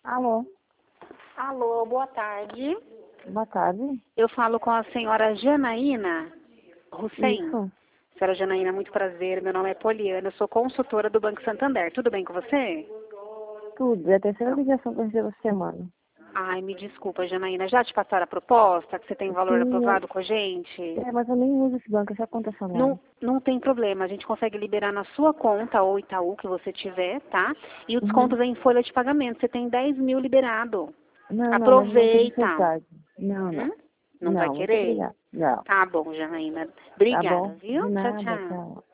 Alô, Alô, boa tarde. boa tarde. Eu falo com a senhora Janaína Hussein. Isso, Senhora Janaína, muito prazer. Meu nome é Poliana, eu sou consultora do Banco Santander. Tudo bem com você? tudo. É a terceira ligação que eu recebo essa semana. Ai, me desculpa, Janaína. Já te passaram a proposta, que você tem valor Sim, aprovado com a gente? mas eu nem uso esse banco, essa conta Não, salário. não tem problema. A gente consegue liberar na sua conta ou Itaú que você tiver, tá? E o desconto Uhum. vem em folha de pagamento. Você tem 10 mil liberado. Não, mas não tem Aproveita. necessidade. Não, Hum? não. Não vai Não, muito querer? obrigada. Não. Tá bom, Janaína. Tá Obrigada, bom? viu? De Tchau, nada, tchau. tchau.